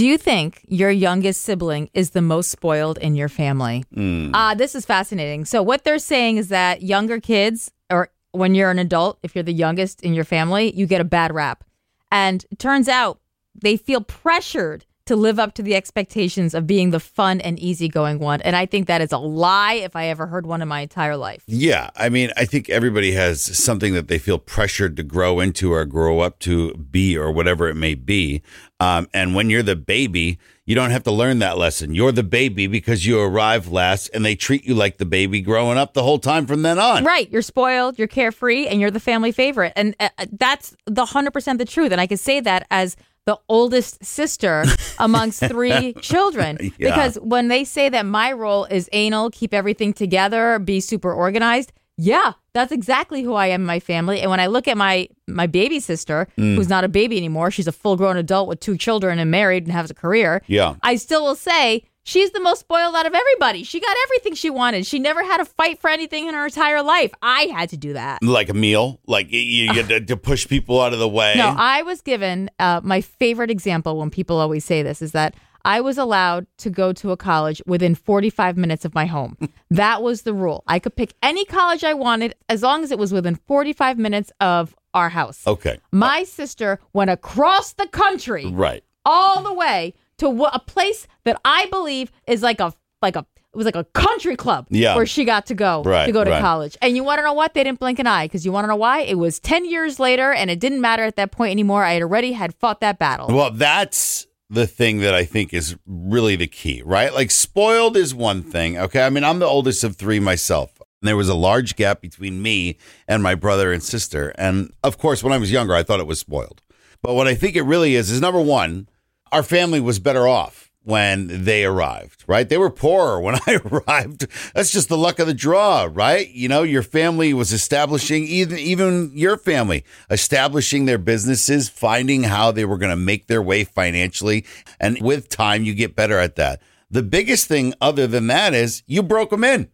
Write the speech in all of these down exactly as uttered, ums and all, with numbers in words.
Do you think your youngest sibling is the most spoiled in your family? Mm. Uh, this is fascinating. So what they're saying is that younger kids, or when you're an adult, if you're the youngest in your family, you get a bad rap. And it turns out they feel pressured to live up to the expectations of being the fun and easygoing one. And I think that is a lie if I ever heard one in my entire life. Yeah. I mean, I think everybody has something that they feel pressured to grow into or grow up to be or whatever it may be. Um, and when you're the baby, you don't have to learn that lesson. You're the baby because you arrive last and they treat you like the baby growing up the whole time from then on. Right. You're spoiled, you're carefree, and you're the family favorite. And uh, that's the one hundred percent the truth. And I can say that as the oldest sister amongst three children. Yeah. Because when they say that my role is anal, keep everything together, be super organized, yeah, that's exactly who I am in my family. And when I look at my my baby sister, Mm. who's not a baby anymore, she's a full-grown adult with two children and married and has a career. Yeah. I still will say she's the most spoiled out of everybody. She got everything she wanted. She never had to fight for anything in her entire life. I had to do that. Like a meal, like you, you had to, to push people out of the way. No, I was given uh, my favorite example when people always say this is that I was allowed to go to a college within forty-five minutes of my home. That was the rule. I could pick any college I wanted as long as it was within forty-five minutes of our house. Okay. My sister went across the country, Right. all the way to wh- a place that I believe is like a like a it was like a country club Yeah. where she got to go Right, to go to right. college. And you want to know what? They didn't blink an eye because you want to know why? It was ten years later and it didn't matter at that point anymore. I had already had fought that battle. Well, that's the thing that I think is really the key, right? Like spoiled is one thing. Okay. I mean, I'm the oldest of three myself. And there was a large gap between me and my brother and sister. And of course, when I was younger, I thought it was spoiled. But what I think it really is, is number one, our family was better off when they arrived, right? They were poorer when I arrived. That's just the luck of the draw, right? You know, your family was establishing, even, even your family, establishing their businesses, finding how they were going to make their way financially. And with time, you get better at that. The biggest thing other than that is you broke them in.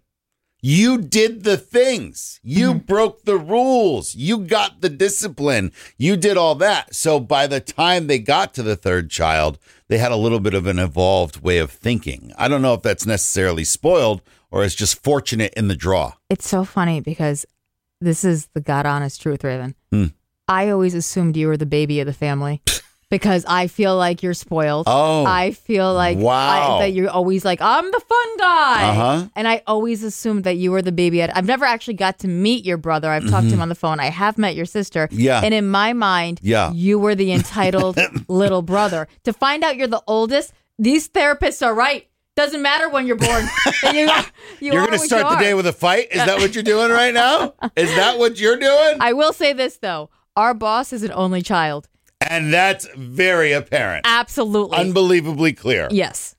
You did the things. You mm-hmm. broke the rules. You got the discipline. You did all that. So by the time they got to the third child, they had a little bit of an evolved way of thinking. I don't know if that's necessarily spoiled or it's just fortunate in the draw. It's so funny because this is the God honest truth, Raven. Hmm. I always assumed you were the baby of the family. Because I feel like you're spoiled. Oh, I feel like wow. I, that you're always like, I'm the fun guy. Uh-huh. And I always assumed that you were the baby. I've never actually got to meet your brother. I've talked to him on the phone. I have met your sister. Yeah. And in my mind, yeah. you were the entitled little brother. To find out you're the oldest, these therapists are right. Doesn't matter when you're born. you, you you're going to start you the day with a fight? Is that what you're doing right now? Is that what you're doing? I will say this, though. Our boss is an only child. And that's very apparent. Absolutely. Unbelievably clear. Yes.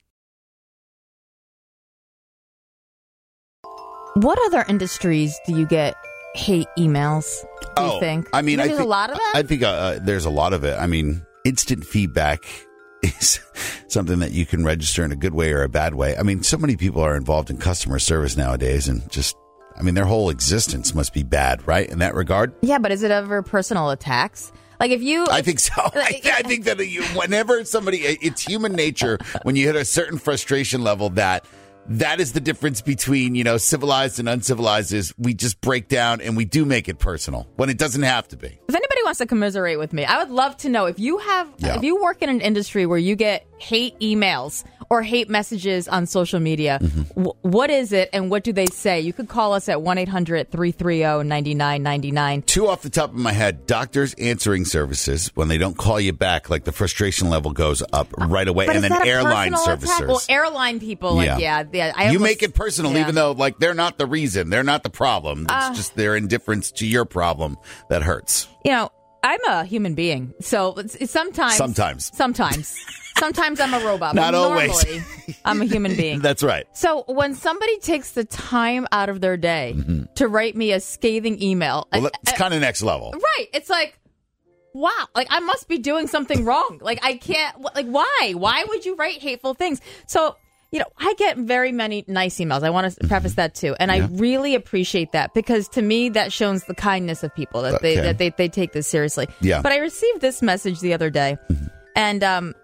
What other industries do you get hate emails, do oh, you think? I mean, you I think think there's a lot of that? I think uh, there's a lot of it. I mean, instant feedback is something that you can register in a good way or a bad way. I mean, so many people are involved in customer service nowadays and just, I mean, their whole existence must be bad, right? In that regard? Yeah, but is it ever personal attacks? Like if you, I think so. I, I think that you, whenever somebody, it's human nature when you hit a certain frustration level that that is the difference between, you know, civilized and uncivilized is we just break down and we do make it personal when it doesn't have to be. If anybody wants to commiserate with me, I would love to know if you have, Yeah. if you work in an industry where you get hate emails or hate messages on social media, Mm-hmm. w- what is it and what do they say? You could call us at one eight hundred three three zero nine nine nine nine. Two off the top of my head, doctors answering services, when they don't call you back, like the frustration level goes up right away. But and is then that a airline personal services. attack? Well, airline people, like, Yeah. yeah. yeah I You almost- make it personal, yeah. even though like they're not the reason. They're not the problem. It's Uh, just their indifference to your problem that hurts. You know, I'm a human being, so it's, it's sometimes, Sometimes. sometimes, sometimes I'm a robot. Not but always. Normally, I'm a human being. That's right. So when somebody takes the time out of their day to write me a scathing email, Well, I- it's I- kind of next level. right? It's like, wow, like I must be doing something wrong. Like I can't, like why? Why would you write hateful things? So. You know, I get very many nice emails. I want to preface that too. And Yeah. I really appreciate that because to me, that shows the kindness of people that they Okay. that they, they take this seriously. Yeah. But I received this message the other day and um,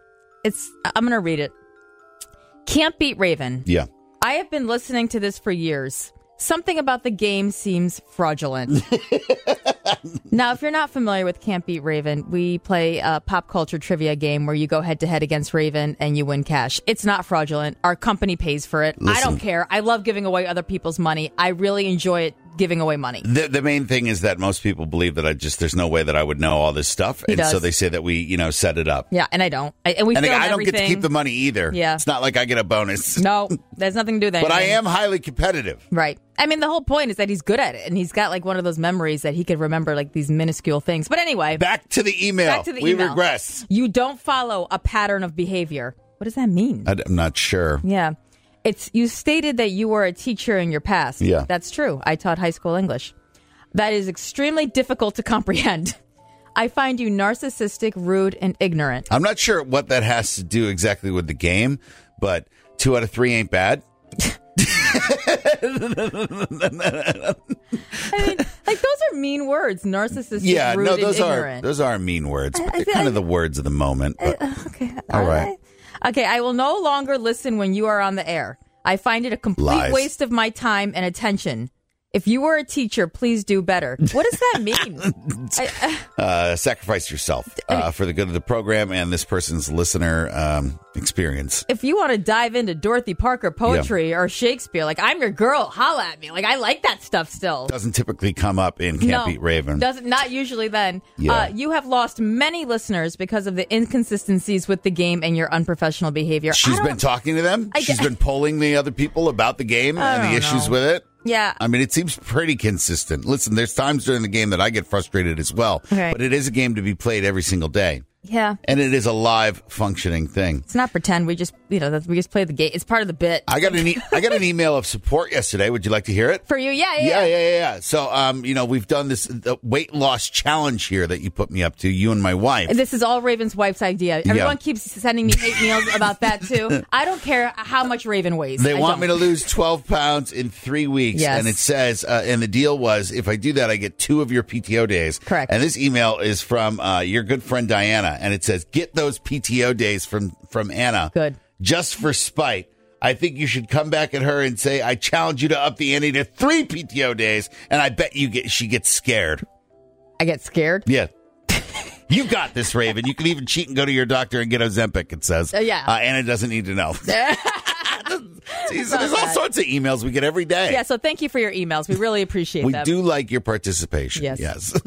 it's. I'm going to read it. Can't beat Raven. Yeah. I have been listening to this for years. Something about the game seems fraudulent. Now, if you're not familiar with Can't Beat Raven, we play a pop culture trivia game where you go head to head against Raven and you win cash. It's not fraudulent. Our company pays for it. Listen. I don't care. I love giving away other people's money. I really enjoy it giving away money. The, the main thing is that most people believe that I just, there's no way that I would know all this stuff. He and does. so they say that we, you know, set it up. Yeah, and I don't. I, and we And film I don't everything. get to keep the money either. Yeah. It's not like I get a bonus. No, there's nothing to do with that. But I am highly competitive. Right. I mean, the whole point is that he's good at it, and he's got like one of those memories that he could remember like these minuscule things. But anyway, Back to the email. back to the we email. regress. You don't follow a pattern of behavior. What does that mean? I- I'm not sure. Yeah. It's you stated that you were a teacher in your past. Yeah. That's true. I taught high school English. That is extremely difficult to comprehend. I find you narcissistic, rude, and ignorant. I'm not sure what that has to do exactly with the game, but two out of three ain't bad. I mean, like those are mean words. Narcissistic, Yeah, rude, no, and those are ignorant. those are mean words, but I- I they're feel kind of like- the words of the moment. But Okay. All right. Okay, I will no longer listen when you are on the air. I find it a complete Lies. waste of my time and attention. If you were a teacher, please do better. What does that mean? I, I, uh, sacrifice yourself uh, for the good of the program and this person's listener um, experience. if you want to dive into Dorothy Parker poetry or Shakespeare, like I'm your girl, holla at me. Like I like that stuff still. Doesn't typically come up in Can't no, Beat Raven. Doesn't not usually then. Yeah. Uh, you have lost many listeners because of the inconsistencies with the game and your unprofessional behavior. I She's don't- been talking to them. I- She's been polling the other people about the game I and the don't issues know. with it. Yeah. I mean, it seems pretty consistent. Listen, there's times during the game that I get frustrated as well, Right. but it is a game to be played every single day. Yeah. And it is a live functioning thing. It's not pretend. We just, you know, that we just play the game. It's part of the bit. I got an e- I got an email of support yesterday. Would you like to hear it? For you, yeah, yeah. Yeah, yeah, yeah, yeah. So, um, you know, we've done this the weight loss challenge here that you put me up to, you and my wife. This is all Raven's wife's idea. Everyone keeps sending me hate mails about that too. I don't care how much Raven weighs. They I want don't. me to lose twelve pounds in three weeks. Yes. And it says, uh, and the deal was, if I do that, I get two of your P T O days. Correct. And this email is from uh, your good friend Diana, and it says, get those P T O days from, from Anna. Good. Just for spite. I think you should come back at her and say, I challenge you to up the ante to three P T O days, and I bet you get she gets scared. I get scared. Yeah. You got this, Raven. You can even cheat and go to your doctor and get Ozempic, it says. Uh, yeah. Uh, Anna doesn't need to know. See, so there's all bad. sorts of emails we get every day. Yeah, so thank you for your emails. We really appreciate We them. do like your participation. Yes. Yes.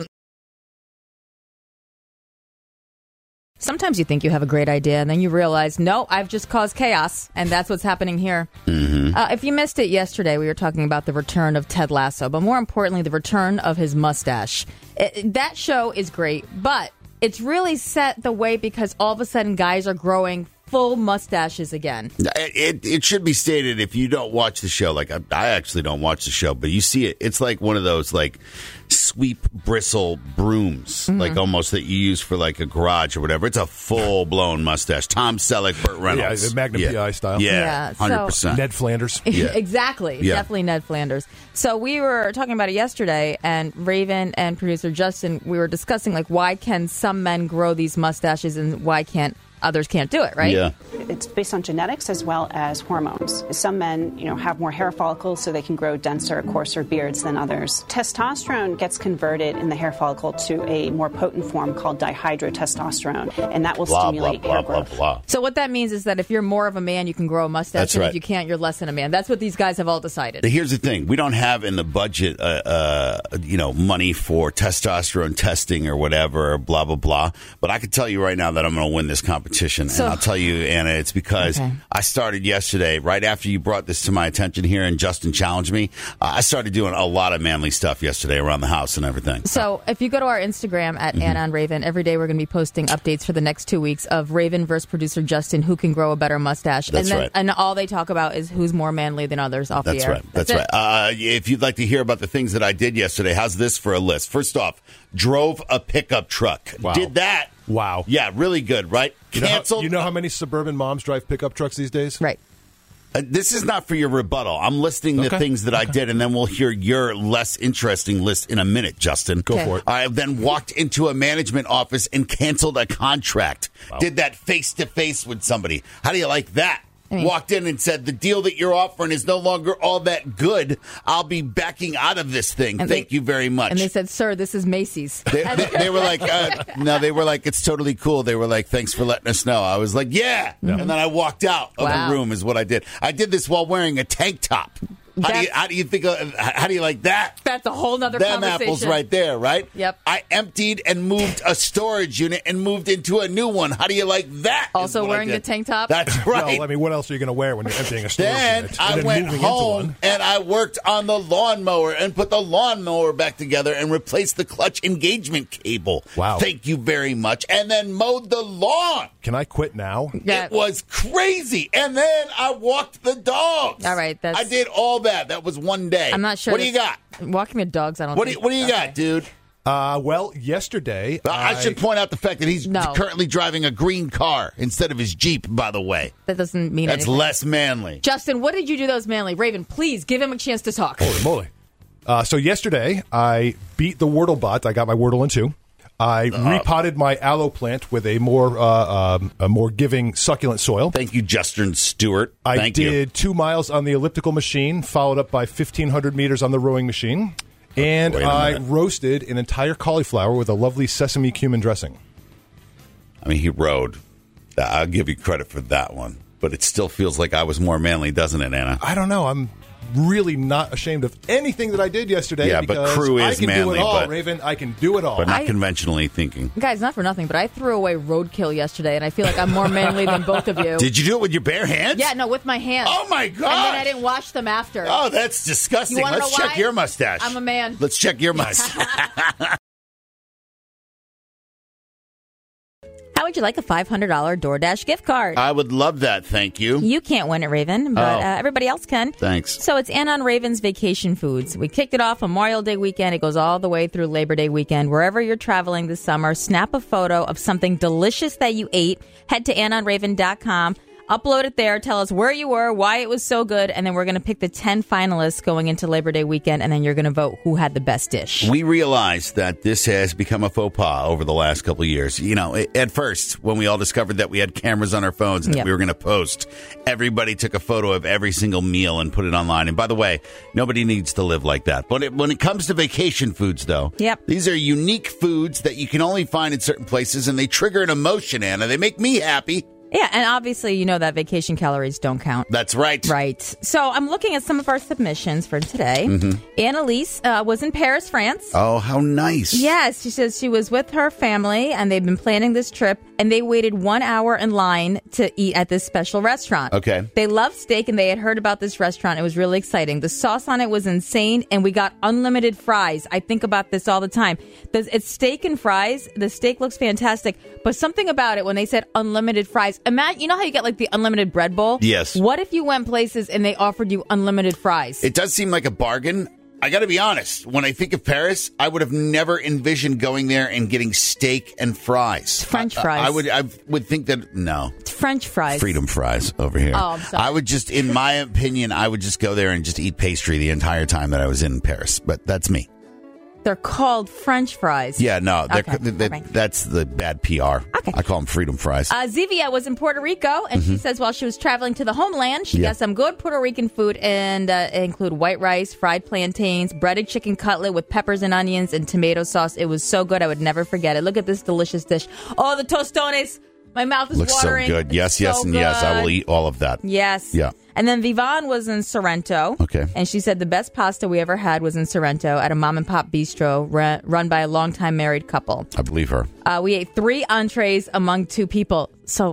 Sometimes you think you have a great idea, and then you realize, no, I've just caused chaos, and that's what's happening here. Mm-hmm. Uh, if you missed it yesterday, we were talking about the return of Ted Lasso, but more importantly, the return of his mustache. It, that show is great, but it's really set the way because all of a sudden guys are growing full mustaches again. It, it it should be stated, if you don't watch the show, like I, I actually don't watch the show, but you see it, it's like one of those like sweep bristle brooms, Mm-hmm. like almost that you use for like a garage or whatever. It's a full blown mustache. Tom Selleck, Burt Reynolds. Yeah, the Magnum P I style. Yeah, Yeah, so- one hundred percent. Ned Flanders. Yeah. Exactly. Yeah. Definitely Ned Flanders. So we were talking about it yesterday, and Raven and producer Justin, we were discussing, like, why can some men grow these mustaches and why can't others can't do it, right? Yeah. It's based on genetics as well as hormones. Some men, you know, have more hair follicles so they can grow denser, coarser beards than others. Testosterone gets converted in the hair follicle to a more potent form called dihydrotestosterone, and that will Blah, blah, stimulate blah, hair blah, growth. blah. So what that means is that if you're more of a man, you can grow a mustache, That's and right. if you can't, you're less than a man. That's what these guys have all decided. Here's the thing: we don't have in the budget, uh, uh, you know, money for testosterone testing or whatever, or blah blah blah. But I can tell you right now that I'm going to win this competition, So- and I'll tell you, Anna, it's because Okay. I started yesterday, right after you brought this to my attention here, and Justin challenged me. Uh, I started doing a lot of manly stuff yesterday around the house and everything. So if you go to our Instagram at Mm-hmm. Anna and Raven, every day we're going to be posting updates for the next two weeks of Raven versus producer Justin, who can grow a better mustache. That's and then, right. And all they talk about is who's more manly than others off That's the air. right. That's, it. right. Uh, if you'd like to hear about the things that I did yesterday, how's this for a list? First off, drove a pickup truck. Wow. Did that. Wow. Yeah, really good, right? You know, how, Canceled. you know how many suburban moms drive pickup trucks these days? Right. Uh, this is not for your rebuttal. I'm listing Okay. the things that I Okay. did, and then we'll hear your less interesting list in a minute, Justin. Go Okay. for it. I then walked into a management office and canceled a contract. Wow. Did that face to face with somebody. How do you like that? I mean- Walked in and said, the deal that you're offering is no longer all that good. I'll be backing out of this thing. And Thank they- you very much. And they said, sir, this is Macy's. They, they, they were like, uh, no, they were like, it's totally cool. They were like, thanks for letting us know. I was like, yeah. And then I walked out of Wow. the room is what I did. I did this while wearing a tank top. How do you, That's- how do you think, of, how do you like that? That's a whole nother Them conversation. apples right there, right? Yep. I emptied and moved a storage unit and moved into a new one. How do you like that? is Also what I wearing the did. tank top? That's right. Well, I mean, what else are you going to wear when you're emptying a storage Then unit? I And then went moving into home one. and I worked on the lawnmower and put the lawnmower back together and replaced the clutch engagement cable. Wow. Thank you very much. And then mowed the lawn. Can I quit now? Yeah. It was crazy. And then I walked the dogs. All right, that's- I did all that. That was one day. I'm not sure. What do you got? that- Walking the dogs, I don't What do think. you, what do you Okay. got, dude? Uh, well, yesterday I, I should point out the fact that he's No. currently driving a green car instead of his Jeep, by the way. That doesn't mean That's anything. less manly. Justin, what did you do that was manly? Raven, please give him a chance to talk. Holy moly. Uh, so yesterday, I beat the Wordle bot. I got my Wordle in two. I repotted my aloe plant with a more uh, um, a more giving succulent soil. Thank you, Justin Stewart. I Thank you. did two miles on the elliptical machine, followed up by fifteen hundred meters on the rowing machine. And Wait a I minute. roasted an entire cauliflower with a lovely sesame cumin dressing. I mean, he rode. I'll give you credit for that one. But it still feels like I was more manly, doesn't it, Anna? I don't know. I'm really not ashamed of anything that I did yesterday. Yeah, but because crew I is can do manly, it all, but- Raven. I can do it all. But not I- conventionally thinking. Guys, not for nothing, but I threw away roadkill yesterday, and I feel like I'm more manly than both of you. Did you do it with your bare hands? Yeah, no, with my hands. Oh, my And then God. I didn't wash them after. Oh, that's disgusting. You wanna Let's know check why? your mustache. I'm a man. Let's check your mustache. How would you like a five hundred dollars DoorDash gift card? I would love that. Thank you. You can't win it, Raven, but Oh. uh, everybody else can. Thanks. So it's Anna and Raven's Vacation Foods. We kicked it off Memorial Day weekend. It goes all the way through Labor Day weekend. Wherever you're traveling this summer, snap a photo of something delicious that you ate. Head to anna and raven dot com. Upload it there. Tell us where you were, why it was so good, and then we're going to pick the ten finalists going into Labor Day weekend, and then you're going to vote who had the best dish. We realized that this has become a faux pas over the last couple of years. You know, at first, when we all discovered that we had cameras on our phones and that Yep. we were going to post, everybody took a photo of every single meal and put it online. And by the way, nobody needs to live like that. But it, when it comes to vacation foods, though, Yep. these are unique foods that you can only find in certain places, and they trigger an emotion, Anna. They make me happy. Yeah, and obviously, you know that vacation calories don't count. That's right. Right. So I'm looking at some of our submissions for today. Mm-hmm. Annalise uh, was in Paris, France. Oh, how nice. Yes, she says she was with her family and they've been planning this trip and they waited one hour in line to eat at this special restaurant. Okay. They love steak and they had heard about this restaurant. It was really exciting. The sauce on it was insane and we got unlimited fries. I think about this all the time. The- It's steak and fries. The steak looks fantastic, but something about it when they said unlimited fries. Imagine, you know how you get like the unlimited bread bowl? Yes. What if you went places and they offered you unlimited fries? It does seem like a bargain. I got to be honest. When I think of Paris, I would have never envisioned going there and getting steak and fries. French I- fries. I, would. I would think that no. It's French fries. Freedom fries over here. Oh, I'm sorry. I would just, in my opinion, I would just go there and just eat pastry the entire time that I was in Paris. But that's me. They're called French fries. Yeah, no, they're- Okay, they- all right. that's the bad P R. Okay. I call them freedom fries. Uh, Zivia was in Puerto Rico, and she says while she was traveling to the homeland, she Mm-hmm. Yeah. got some good Puerto Rican food, and uh, include white rice, fried plantains, breaded chicken cutlet with peppers and onions, and tomato sauce. It was so good, I would never forget it. Look at this delicious dish. Oh, the tostones. My mouth is Looks so watering. good. Yes, It's yes, so and yes. I good. will eat all of that. Yes. Yeah. And then Vivan was in Sorrento. Okay. And she said the best pasta we ever had was in Sorrento at a mom and pop bistro run, run by a longtime married couple. I believe her. Uh, we ate three entrees among two people. So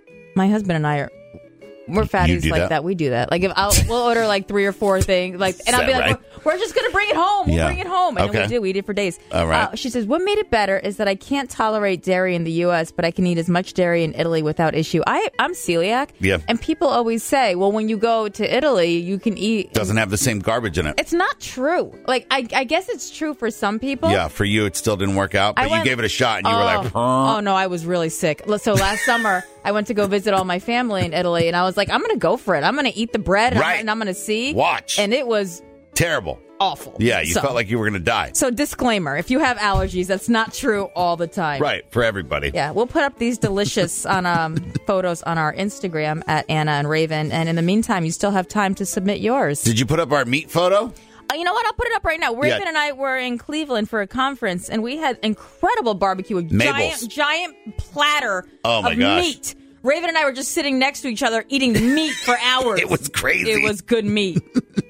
my husband and I are we're fatties do like that? that. We do that. Like if I'll we'll order like three or four things, like, and I'll be that like, right? we're, we're just gonna bring it home. We'll Yeah. bring it home, and Okay. then we do. We eat it for days. All right. Uh, she says what made it better is that I can't tolerate dairy in the U S, but I can eat as much dairy in Italy without issue. I I'm celiac. Yeah. And people always say, well, when you go to Italy, you can eat. Doesn't have the same garbage in it. It's not true. Like I I guess it's true for some people. Yeah, for you, it still didn't work out, I but went- you gave it a shot, and you oh, were like, huh? oh no, I was really sick. So last summer, I went to go visit all my family in Italy, and I was like, I'm going to go for it. I'm going to eat the bread, and Right. I'm, and I'm going to see. Watch. And it was Terrible. awful. Yeah, you So- felt like you were going to die. So disclaimer, if you have allergies, that's not true all the time. Right, for everybody. Yeah, we'll put up these delicious on um, photos on our Instagram at Anna and Raven. And in the meantime, you still have time to submit yours. Did you put up our meat photo? Uh, you know what? I'll put it up right now. Raven Yeah. and I were in Cleveland for a conference, and we had incredible barbecue, a Mabel's. giant, giant platter Oh, my of gosh. meat. Raven and I were just sitting next to each other eating the meat for hours. It was crazy. It was good meat.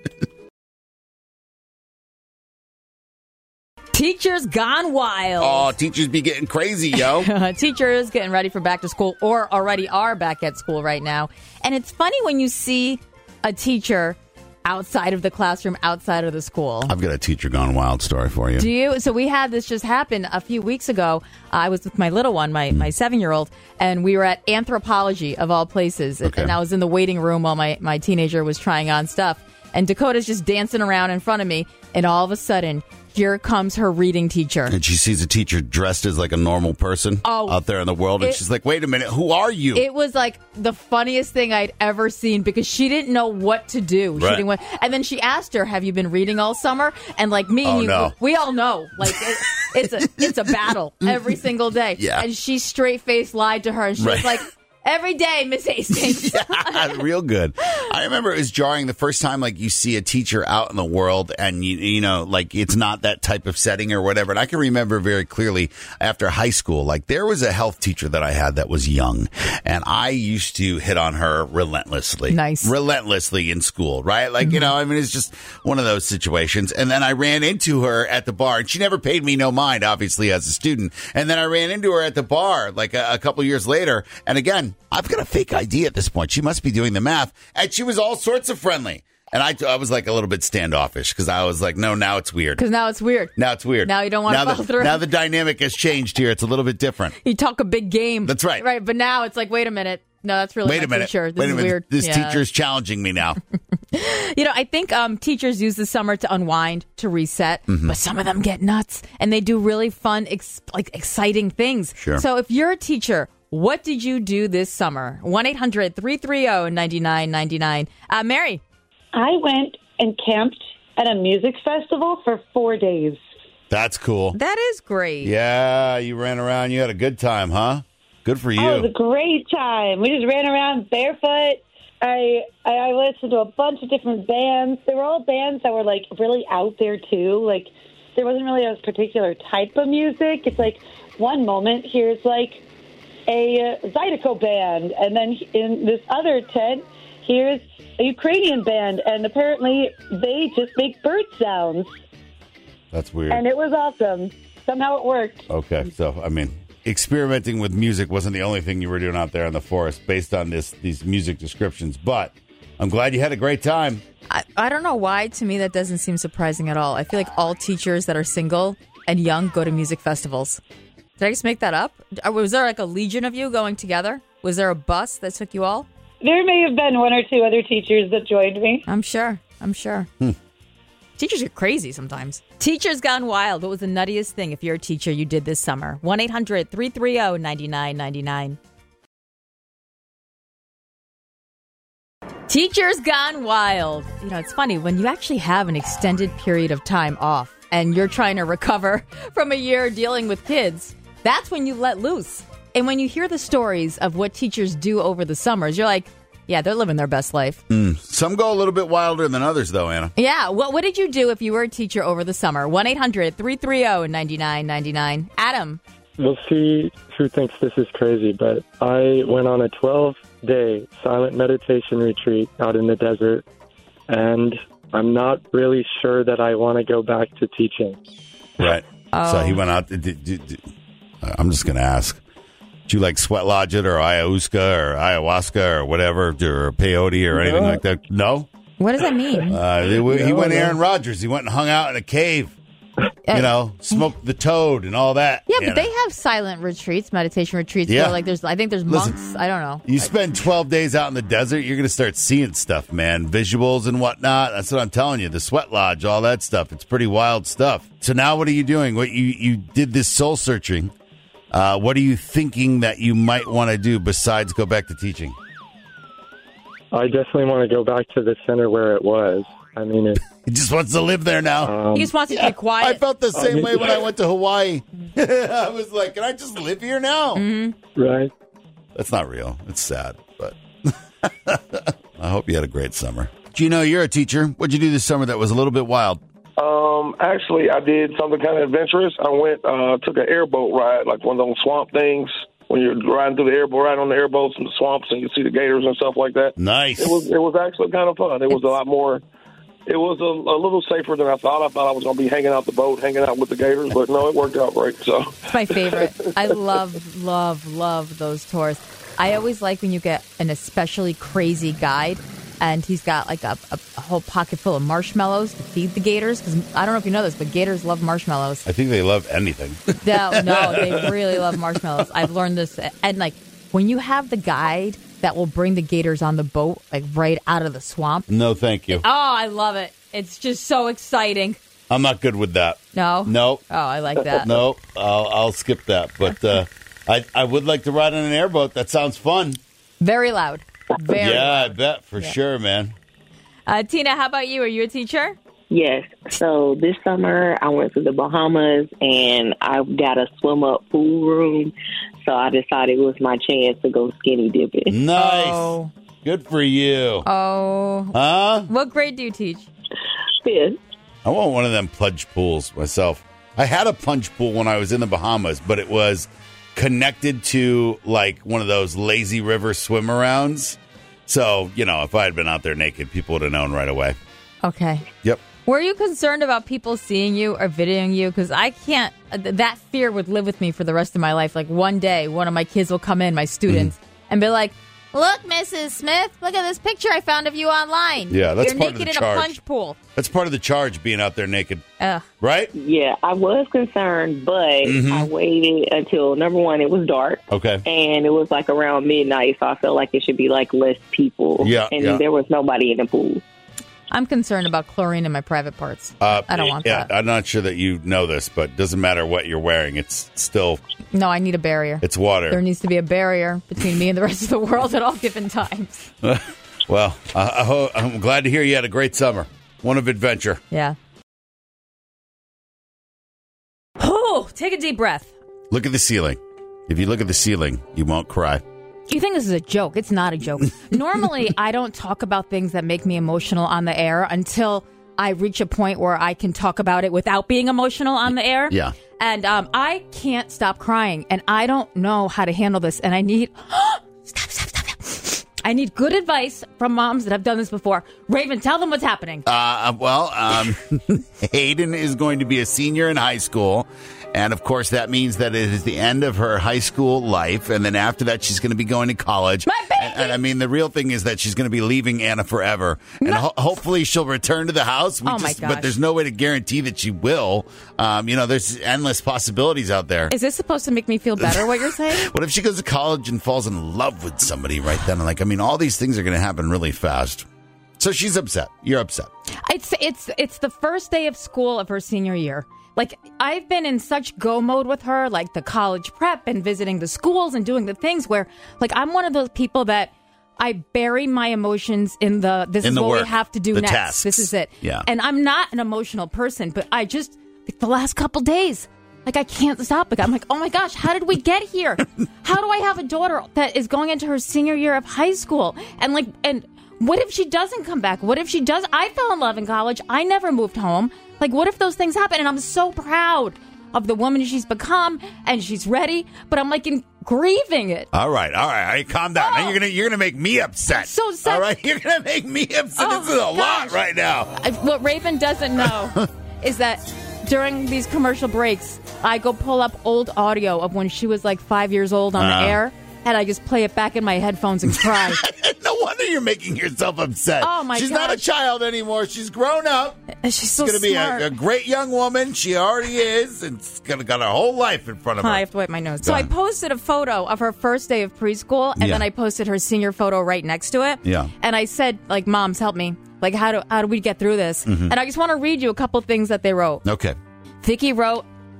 Teachers gone wild. Oh, teachers be getting crazy, yo. Teachers getting ready for back to school or already are back at school right now. And it's funny when you see a teacher outside of the classroom, outside of the school. I've got a teacher gone wild story for you. Do you? So we had this just happen a few weeks ago. I was with my little one, my, my seven-year-old, and we were at anthropology, of all places. Okay. And I was in the waiting room while my, my teenager was trying on stuff. And Dakota's just dancing around in front of me. And all of a sudden, here comes her reading teacher. And she sees a teacher dressed as like a normal person Oh, out there in the world. And it- she's like, wait a minute, who are you? It was like the funniest thing I'd ever seen because she didn't know what to do. She Right. didn't want, and then she asked her, "Have you been reading all summer?" And like me, Oh, and you, no. we all know, like it, it's a it's a battle every single day. Yeah. And she straight faced lied to her, and she was Right. like, "Every day, Miss Hastings." Real good. I remember it was jarring the first time, like, you see a teacher out in the world and, you, you know, like, it's not that type of setting or whatever. And I can remember very clearly after high school, like, there was a health teacher that I had that was young, and I used to hit on her relentlessly. Nice. Relentlessly in school, right? Like, you know, I mean, it's just one of those situations. And then I ran into her at the bar, and she never paid me no mind, obviously, as a student. And then I ran into her at the bar, like, a, a couple years later. And again, I've got a fake I D at this point. She must be doing the math. And she was all sorts of friendly. And I, I was like a little bit standoffish because I was like, no, now it's weird. Because now it's weird. Now it's weird. Now you don't wanna Now follow the- through. Now the dynamic has changed here. It's a little bit different. You talk a big game. That's right. Right, but now it's like, wait a minute. No, that's really Wait my a minute. teacher. This Wait a is minute. weird. This Yeah. teacher is challenging me now. You know, I think um, teachers use the summer to unwind, to reset, Mm-hmm. but some of them get nuts and they do really fun, ex- like exciting things. Sure. So if you're a teacher, what did you do this summer? one eight hundred three three zero nine nine nine nine. Uh, Mary. I went and camped at a music festival for four days. That's cool. That is great. Yeah, you ran around. You had a good time, huh? Good for you. Oh, it was a great time. We just ran around barefoot. I, I I listened to a bunch of different bands. They were all bands that were like really out there too. Like there wasn't really a particular type of music. It's like one moment here's like a uh, Zydeco band, and then in this other tent here's a Ukrainian band, and apparently they just make bird sounds. That's weird. And it was awesome. Somehow it worked. Okay, so I mean, experimenting with music wasn't the only thing you were doing out there in the forest based on this these music descriptions, but I'm glad you had a great time. I, I don't know why, to me, that doesn't seem surprising at all. I feel like all teachers that are single and young go to music festivals. Did I just make that up? Or was there like a legion of you going together? Was there a bus that took you all? There may have been one or two other teachers that joined me. I'm sure. I'm sure. Teachers are crazy sometimes. Teachers gone wild. What was the nuttiest thing, if you're a teacher, you did this summer? one eight hundred three three zero nine nine nine nine. Teachers gone wild. You know, it's funny when you actually have an extended period of time off and you're trying to recover from a year dealing with kids. That's when you let loose. And when you hear the stories of what teachers do over the summers, you're like, yeah, they're living their best life. Some go a little bit wilder than others, though, Anna. Yeah. What What did you do if you were a teacher over the summer? one eight hundred three three zero nine nine nine nine. Adam. We'll see who thinks this is crazy, but I went on a twelve-day silent meditation retreat out in the desert, and I'm not really sure that I want to go back to teaching. Right. Oh. So he went out. Did, did, did, I'm just going to ask. Do you like sweat lodge it or ayahuasca or ayahuasca or whatever, or peyote or anything No. like that? No? What does that mean? Uh, he, he No, went no. Aaron Rodgers. He went and hung out in a cave. You know, smoked the toad and all that. Yeah, you but know. they have silent retreats, meditation retreats. Yeah. Where like there's, I think there's Listen, monks. I don't know. You spend twelve days out in the desert, you're going to start seeing stuff, man. Visuals and whatnot. That's what I'm telling you. The sweat lodge, all that stuff. It's pretty wild stuff. So now what are you doing? What you, you did this soul searching. Uh, what are you thinking that you might want to do besides go back to teaching? I definitely want to go back to the center where it was. I mean, it, He just wants to live there now. um, He just wants it to be quiet. I felt the same mean- way when I went to Hawaii. I was like, can I just live here now? Mm-hmm. right. That's not real. It's sad, but I hope you had a great summer. Gino, you're a teacher. What'd you do this summer that was a little bit wild? Um, actually, I did something kind of adventurous. I went, uh, took an airboat ride, like one of those swamp things. When you're riding through the airboat, ride on the airboats in the swamps, and you see the gators and stuff like that. Nice. It was, it was actually kind of fun. It was a lot more. It was a, a little safer than I thought. I thought I was going to be hanging out the boat, hanging out with the gators, but no, it worked out great. So It's my favorite. I love, love, love those tours. I always like when you get an especially crazy guide and he's got like a, a, a whole pocket full of marshmallows to feed the gators. Because I don't know if you know this, but gators love marshmallows. I think they love anything. No, no, they really love marshmallows. I've learned this. And like when you have the guide that will bring the gators on the boat, like right out of the swamp. No, thank you. Oh, I love it. It's just so exciting. I'm not good with that. No? No. Oh, I like that. No, I'll, I'll skip that. But uh, I, I would like to ride on an airboat. That sounds fun. Very loud. Very yeah, loud. I bet for sure, man. Uh, Tina, how about you? Are you a teacher? Yes. So this summer I went to the Bahamas and I got a swim up pool room. So I decided it was my chance to go skinny dipping. Nice. Oh. Good for you. Oh. Huh? What grade do you teach? Fifth. I want one of them plunge pools myself. I had a plunge pool when I was in the Bahamas, but it was connected to like one of those lazy river swim arounds. So, you know, if I had been out there naked, people would have known right away. Okay. Yep. Were you concerned about people seeing you or videoing you? Because I can't, that fear would live with me for the rest of my life. Like one day, one of my kids will come in, my students, Mm-hmm. and be like, look, Missus Smith, look at this picture I found of you online. Yeah, that's You're part of naked the in a charge. plunge pool. That's part of the charge, being out there naked. Ugh. Right? Yeah, I was concerned, but Mhm. I waited until, number one, it was dark. Okay. And it was like around midnight, so I felt like it should be like less people. Yeah, And yeah. there was nobody in the pool. I'm concerned about chlorine in my private parts. Uh, I don't want yeah, that. I'm not sure that you know this, but it doesn't matter what you're wearing. It's still, No, I need a barrier. it's water. There needs to be a barrier between me and the rest of the world at all given times. Well, I, I ho- I'm glad to hear you had a great summer. One of adventure. Yeah. Oh, take a deep breath. Look at the ceiling. If you look at the ceiling, you won't cry. You think this is a joke. It's not a joke. Normally, I don't talk about things that make me emotional on the air until I reach a point where I can talk about it without being emotional on the air. Yeah. And um, I can't stop crying, and I don't know how to handle this, and I need... stop, stop, stop, stop. I need good advice from moms that have done this before. Raven, tell them what's happening. Uh, well, um, Hayden is going to be a senior in high school. And, of course, that means that it is the end of her high school life. And then after that, she's going to be going to college. My baby! And, and, I mean, the real thing is that she's going to be leaving Anna forever. And ho- hopefully she'll return to the house. We Oh, my just, gosh. But there's no way to guarantee that she will. Um, you know, there's endless possibilities out there. Is this supposed to make me feel better, what you're saying? What if she goes to college and falls in love with somebody right then? Like, I mean, all these things are going to happen really fast. So she's upset. You're upset. It's it's it's the first day of school of her senior year. Like, I've been in such go mode with her, like the college prep and visiting the schools and doing the things where, like, I'm one of those people that I bury my emotions in the, this In is the what work, we have to do the next. tasks. This is it. Yeah. And I'm not an emotional person, but I just, like, the last couple days, like, I can't stop. Like, I'm like, oh my gosh, how did we get here? How do I have a daughter that is going into her senior year of high school? And, like, and what if she doesn't come back? What if she does? I fell in love in college. I never moved home. Like, what if those things happen? And I'm so proud of the woman she's become, and she's ready, but I'm, like, in grieving it. All right, all right, all right, calm down. Oh. Now you're gonna you're gonna make me upset. So sad. All right, you're gonna make me upset. Oh, this is a lot gosh. right now. I, what Raven doesn't know is that during these commercial breaks, I go pull up old audio of when she was like five years old on Uh. the air, and I just play it back in my headphones and cry. No wonder you're making yourself upset. Oh, my She's not a gosh. child anymore. She's grown up. And she's so She's going to be smart. a, a great young woman. She already is, and she's going to got her whole life in front of her. I have to wipe my nose. So Go I on. posted a photo of her first day of preschool, and Yeah. then I posted her senior photo right next to it. Yeah. And I said, like, moms, help me. Like, how do how do we get through this? Mm-hmm. And I just want to read you a couple things that they wrote. Okay. Vicky wrote,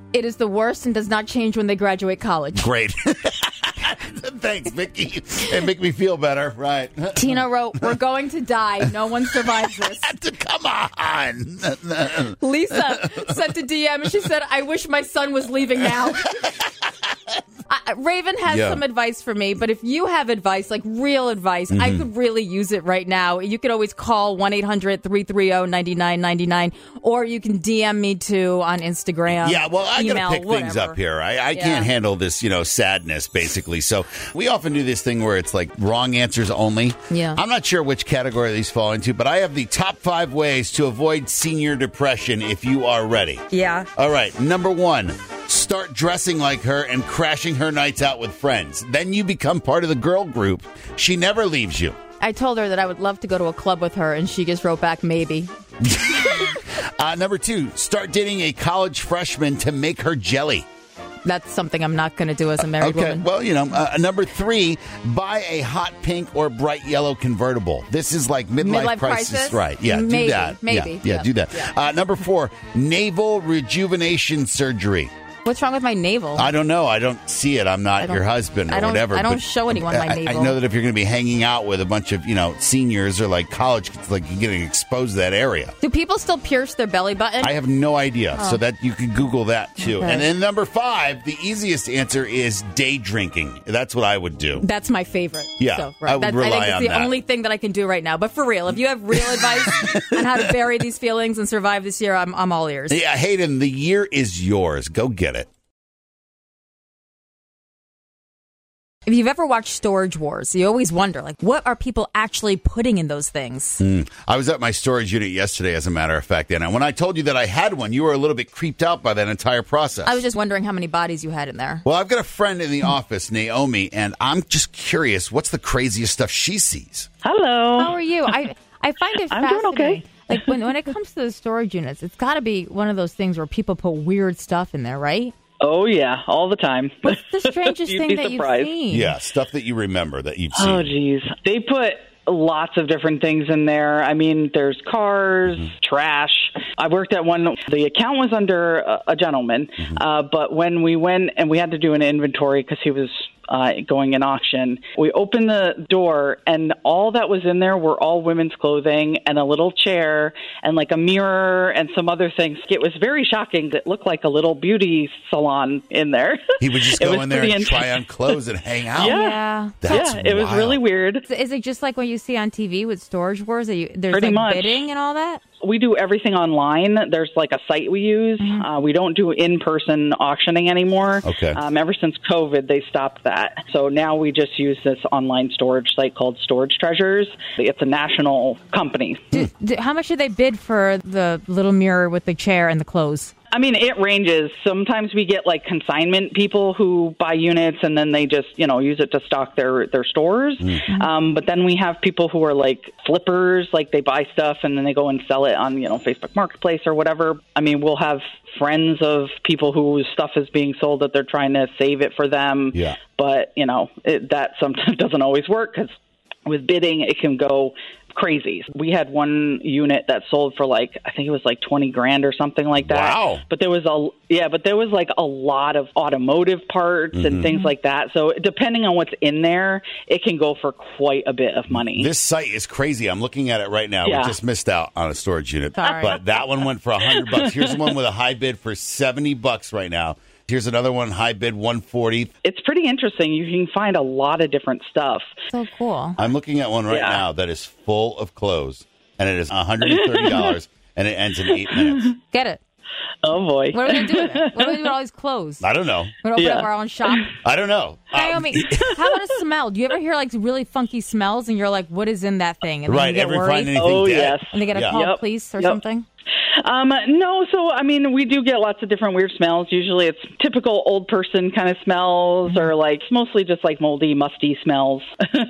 It is the worst and does not change when they graduate college. Great. Thanks, Vicky. It make me feel better. Right. Tina wrote, we're going to die. No one survives this. Come on. Lisa sent a D M and she said, I wish my son was leaving now. I, Raven has Yeah. some advice for me, but if you have advice, like real advice, Mm-hmm. I could really use it right now. You could always call one eight hundred three three zero nine nine nine nine, or you can D M me too on Instagram. Yeah, well, I email, got to pick whatever. things up here. I, I Yeah. can't handle this, you know, sadness, basically. So we often do this thing where it's like wrong answers only. Yeah. I'm not sure which category these fall into, but I have the top five ways to avoid senior depression if you are ready. Yeah. All right, number one, start dressing like her and crashing her nights out with friends. Then you become part of the girl group. She never leaves you. I told her that I would love to go to a club with her, and she just wrote back, maybe. Uh, number two, start dating a college freshman to make her jelly. That's something I'm not going to do as a married Okay, woman. well, you know, uh, number three, buy a hot pink or bright yellow convertible. This is like midlife, Midlife crisis. crisis? Right, yeah, Maybe, do that. maybe, Yeah, yeah, yeah, do that. yeah. Uh, number four, naval rejuvenation surgery. What's wrong with my navel? I don't know. I don't see it. I'm I not don't- your husband or I don't- whatever. I don't but show anyone my I- I, navel. know that if you're going to be hanging out with a bunch of, you know, seniors or like college kids, like you're getting exposed to that area. Do people still pierce their belly button? I have no idea. So that you can Google that too. Okay. And then number five, the easiest answer is day drinking. That's what I would do. That's my favorite. Yeah, so, I would that's, rely I think it's on the that. only thing that I can do right now. But for real, if you have real advice on how to bury these feelings and survive this year, I'm, I'm all ears. Yeah, Hayden, the year is yours. Go get it. If you've ever watched Storage Wars, you always wonder, like, what are people actually putting in those things? Mm. I was at my storage unit yesterday, as a matter of fact, and when I told you that I had one, you were a little bit creeped out by that entire process. I was just wondering how many bodies you had in there. Well, I've got a friend in the office, Naomi, and I'm just curious, what's the craziest stuff she sees? Hello. How are you? I I find it I'm doing fascinating. okay. Like, when, when it comes to the storage units, it's got to be one of those things where people put weird stuff in there, right? Oh, yeah, all the time. What's the strangest You'd thing be that surprised. you've seen? Yeah, stuff that you remember that you've seen. Oh, geez. They put lots of different things in there. I mean, there's cars, Mm-hmm. trash. I worked at one. The account was under a, a gentleman, Mm-hmm. uh, but when we went and we had to do an inventory because he was uh, going in auction, we opened the door and all that was in there were all women's clothing and a little chair and like a mirror and some other things. It was very shocking. It looked like a little beauty salon in there. He would just It go was in there pretty and intense. try on clothes and hang out. Yeah. Yeah. That's yeah, it was wild. really weird. So is it just like what you see on T V with Storage Wars? That you, there's Pretty like much. bidding and all that? We do everything online. There's like a site we use. Mm-hmm. Uh, we don't do in-person auctioning anymore. Okay. Um, ever since COVID, they stopped that. So now we just use this online storage site called Storage Treasures. It's a national company. Do, do, how much do they bid for the little mirror with the chair and the clothes? I mean, it ranges. Sometimes we get like consignment people who buy units and then they just, you know, use it to stock their, their stores. Mm-hmm. Um, but then we have people who are like flippers, like they buy stuff and then they go and sell it on, you know, Facebook Marketplace or whatever. I mean, we'll have friends of people whose stuff is being sold that they're trying to save it for them. Yeah. But, you know, it, that sometimes doesn't always work because with bidding, it can go crazy. We had one unit that sold for like, I think it was like twenty grand or something like that. Wow. But there was a, yeah, but there was like a lot of automotive parts Mm-hmm. and things like that. So depending on what's in there, it can go for quite a bit of money. This site is crazy. I'm looking at it right now. Yeah. We just missed out on a storage unit. Sorry. But that one went for one hundred bucks. Here's the one with a high bid for seventy bucks right now. Here's another one, high bid one forty. It's pretty interesting. You can find a lot of different stuff. So cool. I'm looking at one right Yeah. now that is full of clothes, and it is one hundred thirty dollars, and it ends in eight minutes. Get it. Oh, boy. What are we going to do with it? What are we going to do with all these clothes? I don't know. We're going to open Yeah. up our own shop? I don't know. Um, Naomi, how about a smell? Do you ever hear like really funky smells and you're like, what is in that thing? And then right, you get every worried find anything Oh, dead. yes. and they got to Yeah. call Yep. police or Yep. something? Um, no, so I mean, we do get lots of different weird smells. Usually, it's typical old person kind of smells, or like it's mostly just like moldy, musty smells.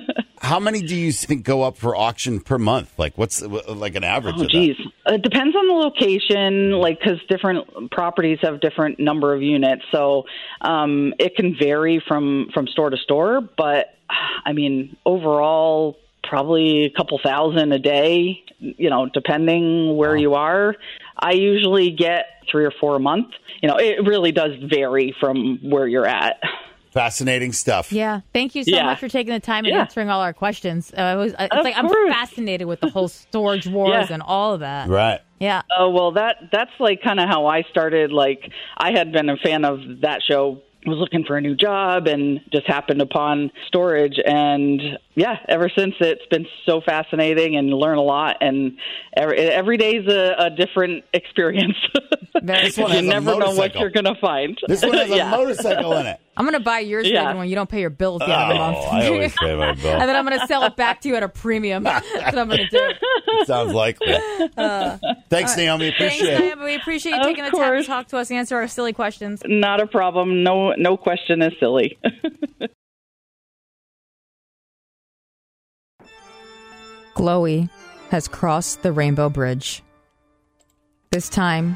How many do you think go up for auction per month? Like, what's like an average Oh, of geez. It depends on the location, like, because different properties have different number of units. So um, it can vary from, from store to store. But, I mean, overall, probably a couple thousand a day, you know, depending where you are. I usually get three or four a month. You know, it really does vary from where you're at. Fascinating stuff. Yeah. Thank you so Yeah. much for taking the time and Yeah. answering all our questions. Uh, it was, it's Of like I'm course. fascinated with the whole storage wars Yeah. and all of that. Right. Yeah. Oh, well, that that's like kind of how I started. Like, I had been a fan of that show, was looking for a new job, and just happened upon storage. And yeah, ever since, it's been so fascinating and learn a lot. And every, every day is a, a different experience. This one you has a never know what motorcycle. you're going to find. This one has a Yeah. motorcycle in it. I'm going to buy yours Yeah. later when you don't pay your bill at the end of the Oh, month. I always pay my bill. And then I'm going to sell it back to you at a premium. That's what I'm going to do. Sounds likely. Thanks, Naomi. Thanks, Appreciate it. Naomi. We appreciate you Of taking the time to course. talk to us and answer our silly questions. Not a problem. No, no question is silly. Glowy has crossed the Rainbow Bridge. This time,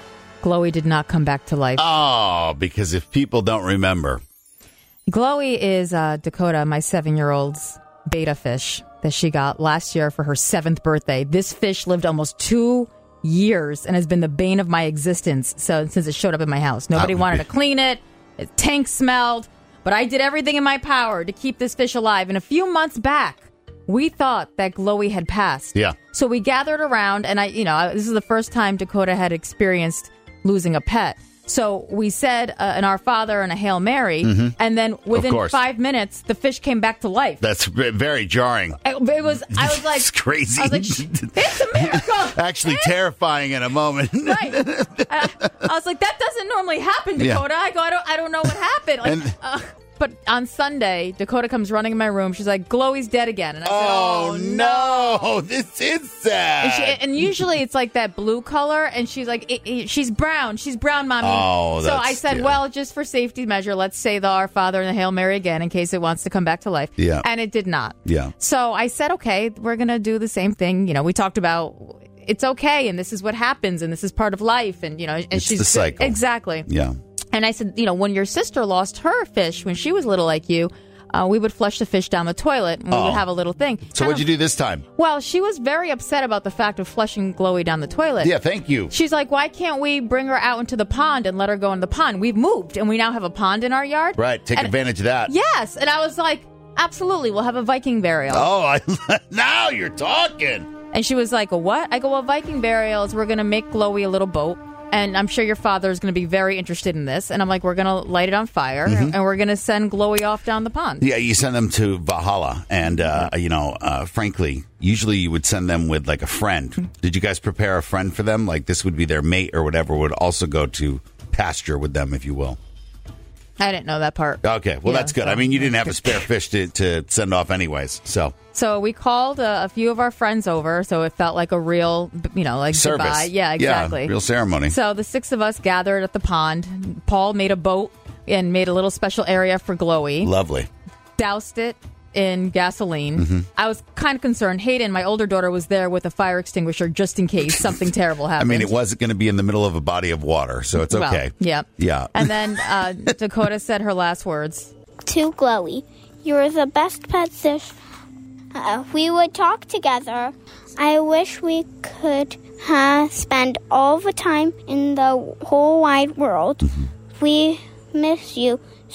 Glowy did not come back to life. Oh, because if people don't remember, Glowy is uh, Dakota, my seven-year-old's beta fish that she got last year for her seventh birthday. This fish lived almost two years and has been the bane of my existence so since it showed up in my house. Nobody wanted to clean it. Its tank smelled. But I did everything in my power to keep this fish alive. And a few months back, we thought that Glowy had passed. Yeah. So we gathered around, and I, you know, this is the first time Dakota had experienced losing a pet. So we said uh, an Our Father and a Hail Mary, Mhm. and then within course. five minutes, the fish came back to life. that's v- very jarring. It, it was. I was like, It's crazy. I was like, it's a miracle. Actually terrifying in a moment. Right. I, I was like, that doesn't normally happen, Yeah. Dakota. I go, I don't, I don't know what happened. Like, And- uh, but on Sunday, Dakota comes running in my room. She's like, Glowy's dead again. And I said, Oh, oh, no. This is sad. And, she, and usually it's like that blue color, and she's like, it, it, she's brown. She's brown, Mommy. Oh, so that's- I said, yeah. well, just for safety measure, let's say the Our Father and the Hail Mary again in case it wants to come back to life. Yeah. And it did not. Yeah. So I said, okay, we're going to do the same thing. You know, we talked about it's okay, and this is what happens, and this is part of life. And, you know, and It's she's the cycle. Exactly. Yeah. And I said, you know, when your sister lost her fish when she was little like you, uh, we would flush the fish down the toilet, and we Oh. would have a little thing. So Kind what'd of- you do this time? Well, she was very upset about the fact of flushing Glowy down the toilet. Yeah, thank you. She's like, why can't we bring her out into the pond and let her go in the pond? We've moved, and we now have a pond in our yard. Right. Take And- advantage of that. Yes. And I was like, absolutely, we'll have a Viking burial. Oh, I, now you're talking. And she was like, a what? I go, well, Viking burials, we're going to make Glowy a little boat. And I'm sure your father is going to be very interested in this. And I'm like, we're going to light it on fire, Mhm. and we're going to send Glowy off down the pond. Yeah, you send them to Valhalla. And, uh, you know, uh, frankly, usually you would send them with like a friend. Did you guys prepare a friend for them? Like this would be their mate or whatever, would also go to pasture with them, if you will. I didn't know that part. Okay, well, Yeah, that's good. so- I mean, you didn't have a spare fish to, to send off anyways. So, So we called a, a few of our friends over, so it felt like a real, you know, like service. goodbye. Yeah, exactly. Yeah, real ceremony. So the six of us gathered at the pond. Paul made a boat and made a little special area for Glowy. Lovely. Doused it in gasoline. Mhm. I was kind of concerned. Hayden, my older daughter, was there with a fire extinguisher just in case something terrible I happened. mean, it wasn't going to be in the middle of a body of water, so it's Well, okay. yeah. Yeah. And then uh, Dakota said her last words. To Glowy, you're the best pet fish. Uh, we would talk together. I wish we could uh, spend all the time in the whole wide world. Mm-hmm. We miss you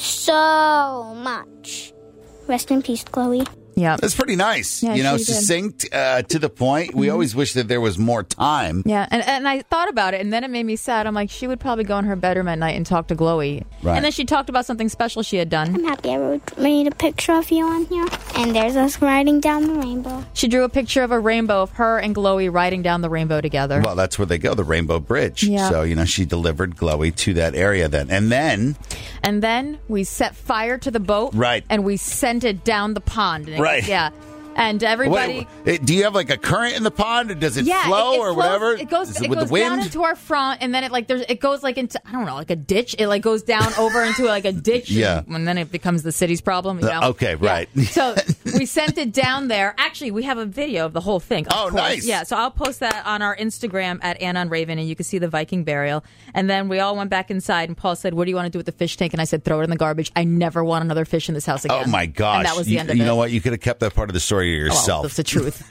so much. Rest in peace, Glowy. Yeah. That's pretty nice. Yeah, you know, she did. succinct, uh, to the point. We Mhm. always wish that there was more time. Yeah, and, and I thought about it, and then it made me sad. I'm like, she would probably go in her bedroom at night and talk to Glowy. Right. And then she talked about something special she had done. I'm happy I wrote, made a picture of you on here. And there's us riding down the rainbow. She drew a picture of a rainbow of her and Glowy riding down the rainbow together. Well, that's where they go, the Rainbow Bridge. Yeah. So, you know, she delivered Glowy to that area then. And then, And then we set fire to the boat. Right. And we sent it down the pond. And it- Right. Yeah. And everybody... wait, do you have like a current in the pond, or does it yeah, flow it, it or flows- whatever? It goes, Is it with goes the wind? down into our front, and then it like there's it goes like into I don't know like a ditch. It like goes down over into like a ditch. Yeah. and, and then it becomes the city's problem. You know? Uh, okay, right. So we sent it down there. Actually, we have a video of the whole thing. Of Oh, course. nice. Yeah, so I'll post that on our Instagram at Anon Raven, and you can see the Viking burial. And then we all went back inside, and Paul said, "What do you want to do with the fish tank?" And I said, "Throw it in the garbage. I never want another fish in this house again." Oh my gosh! And that was the you, end of you it. know what? You could have kept that part of the story story to yourself. Well, that's the truth.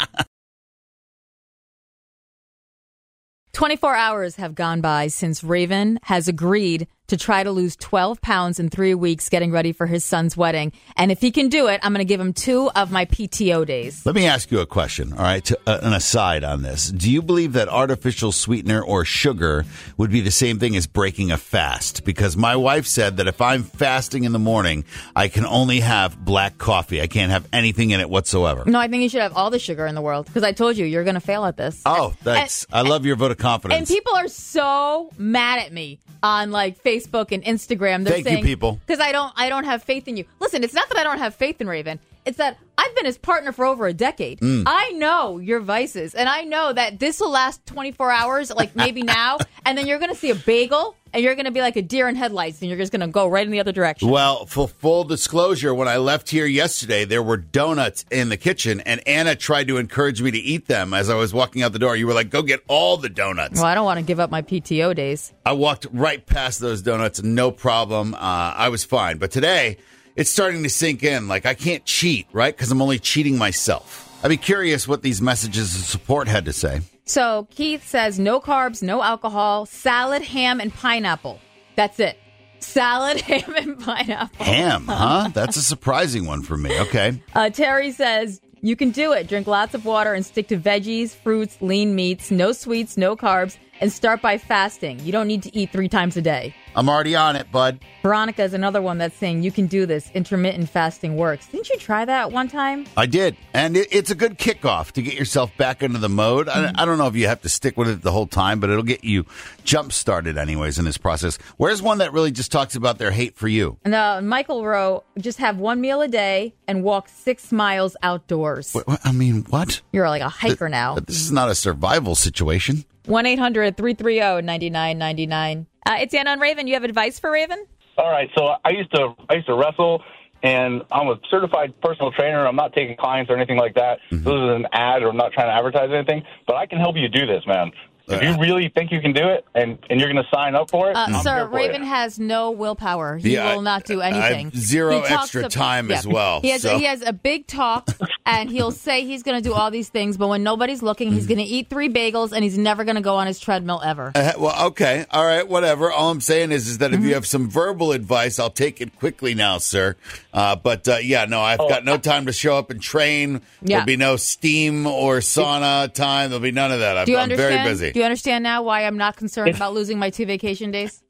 twenty-four hours have gone by since Raven has agreed to try to lose twelve pounds in three weeks getting ready for his son's wedding. And if he can do it, I'm going to give him two of my P T O days. Let me ask you a question, all right, to, uh, an aside on this. Do you believe that artificial sweetener or sugar would be the same thing as breaking a fast? Because my wife said that if I'm fasting in the morning, I can only have black coffee. I can't have anything in it whatsoever. No, I think you should have all the sugar in the world because I told you you're going to fail at this. Oh, thanks. And, I love your vote of confidence. And people are so mad at me on like Facebook and Instagram. They're Thank saying, you, people. Because I don't, I don't have faith in you. Listen, it's not that I don't have faith in Raven. It's that I've been his partner for over a decade. Mm. I know your vices, and I know that this will last twenty-four hours, like maybe now, and then you're going to see a bagel, and you're going to be like a deer in headlights, and you're just going to go right in the other direction. Well, for full disclosure, when I left here yesterday, there were donuts in the kitchen, and Anna tried to encourage me to eat them as I was walking out the door. You were like, go get all the donuts. Well, I don't want to give up my P T O days. I walked right past those donuts, no problem. Uh, I was fine. But today, it's starting to sink in. Like, I can't cheat, right? Because I'm only cheating myself. I'd be curious what these messages of support had to say. So Keith says no carbs, no alcohol, salad, ham, and pineapple. That's it. Salad, ham, and pineapple. Ham, huh? That's a surprising one for me. Okay. Uh, Terry says you can do it. Drink lots of water and stick to veggies, fruits, lean meats, no sweets, no carbs, and start by fasting. You don't need to eat three times a day. I'm already on it, bud. Veronica is another one that's saying you can do this. Intermittent fasting works. Didn't you try that one time? I did. And it, it's a good kickoff to get yourself back into the mode. Mm-hmm. I, I don't know if you have to stick with it the whole time, but it'll get you jump-started anyways in this process. Where's one that really just talks about their hate for you? And uh, Michael wrote, just have one meal a day and walk six miles outdoors. What, what, I mean, what? You're like a hiker Th- now. This is not a survival situation. one eight hundred three three zero nine nine nine nine. Uh, it's Anna on Raven. You have advice for Raven? All right. So I used to I used to wrestle, and I'm a certified personal trainer. I'm not taking clients or anything like that. Mm-hmm. This is an ad, or I'm not trying to advertise anything. But I can help you do this, man. If you really think you can do it, and, and you're going to sign up for it, uh, sir, Raven has no willpower. He yeah, will not do anything. I have zero extra time yeah. as well. He has, so. a, he has a big talk, and he'll say he's going to do all these things, but when nobody's looking, he's going to eat three bagels, and he's never going to go on his treadmill ever. Uh, well, okay. All right, whatever. All I'm saying is, is that if mm-hmm. you have some verbal advice, I'll take it quickly now, sir. Uh, but, uh, yeah, no, I've oh, got no time to show up and train. Yeah. There'll be no steam or sauna time. There'll be none of that. I'm, do you I'm understand? very busy. Do you understand now why I'm not concerned it's, about losing my two vacation days?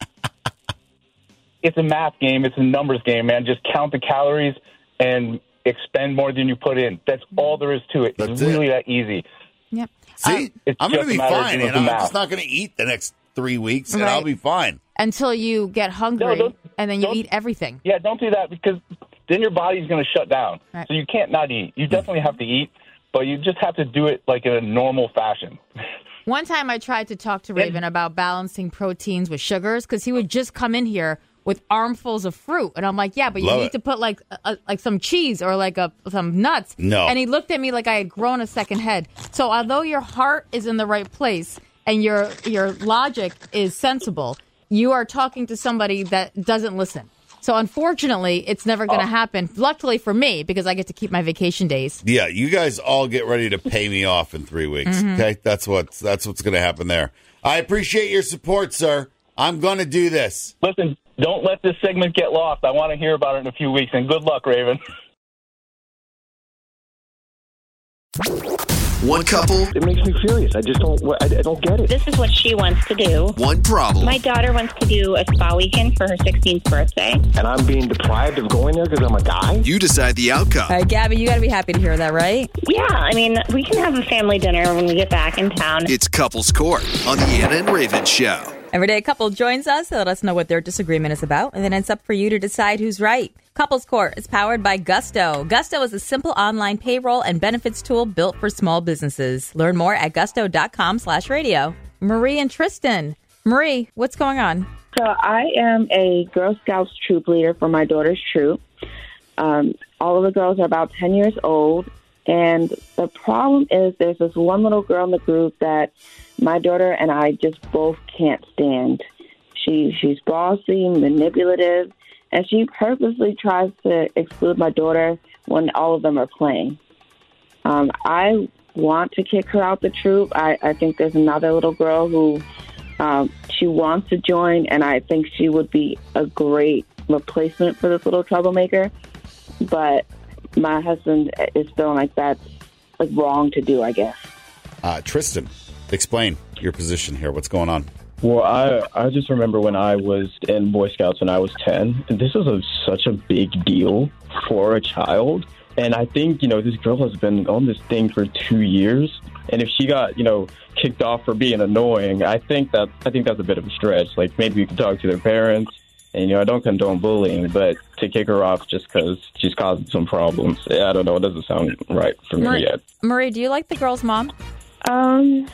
It's a math game. It's a numbers game, man. Just count the calories and expend more than you put in. That's all there is to it. That's it's really it. that easy. Yep. See, um, I'm going to be fine. And I'm math. just not going to eat the next three weeks, and right. I'll be fine. Until you get hungry, no, and then you eat everything. Yeah, don't do that, because then your body's going to shut down. Right. So you can't not eat. You definitely have to eat, but you just have to do it like in a normal fashion. One time I tried to talk to Raven about balancing proteins with sugars, because he would just come in here with armfuls of fruit. And I'm like, yeah, but you Love need it. to put like a, like some cheese or like a, some nuts. No. And he looked at me like I had grown a second head. So although your heart is in the right place and your your logic is sensible, you are talking to somebody that doesn't listen. So unfortunately, it's never going to oh. happen. Luckily for me, because I get to keep my vacation days. Yeah, you guys all get ready to pay me off in three weeks. Mm-hmm. Okay, that's what's that's what's going to happen there. I appreciate your support, sir. I'm going to do this. Listen, don't let this segment get lost. I want to hear about it in a few weeks, and good luck, Raven. One couple. It makes me furious. I just don't. I, I don't get it. This is what she wants to do. One problem. My daughter wants to do a spa weekend for her sixteenth birthday, and I'm being deprived of going there because I'm a guy. You decide the outcome. All right, Gabby, you got to be happy to hear that, right? Yeah, I mean, we can have a family dinner when we get back in town. It's Couples Court on the Anna and Raven Show. Every day a couple joins us to let us know what their disagreement is about, and then it's up for you to decide who's right. Couples Court is powered by Gusto. Gusto is a simple online payroll and benefits tool built for small businesses. Learn more at gusto.com slash radio. Marie and Tristan. Marie, what's going on? So I am a Girl Scouts troop leader for my daughter's troop. Um, all of the girls are about ten years old, and the problem is there's this one little girl in the group that my daughter and I just both can't stand. She She's bossy, manipulative, and she purposely tries to exclude my daughter when all of them are playing. Um, I want to kick her out the troop. I, I think there's another little girl who um, she wants to join, and I think she would be a great replacement for this little troublemaker. But my husband is feeling like that's like wrong to do, I guess. Uh, Tristan, explain your position here. What's going on? Well, I, I just remember when I was in Boy Scouts when I was ten, and this was a, such a big deal for a child. And I think, you know, this girl has been on this thing for two years. And if she got, you know, kicked off for being annoying, I think that I think that's a bit of a stretch. Like, maybe you can talk to their parents. And, you know, I don't condone bullying, but to kick her off just because she's causing some problems, I don't know. It doesn't sound right for me Marie, yet. Marie, do you like the girl's mom? Um,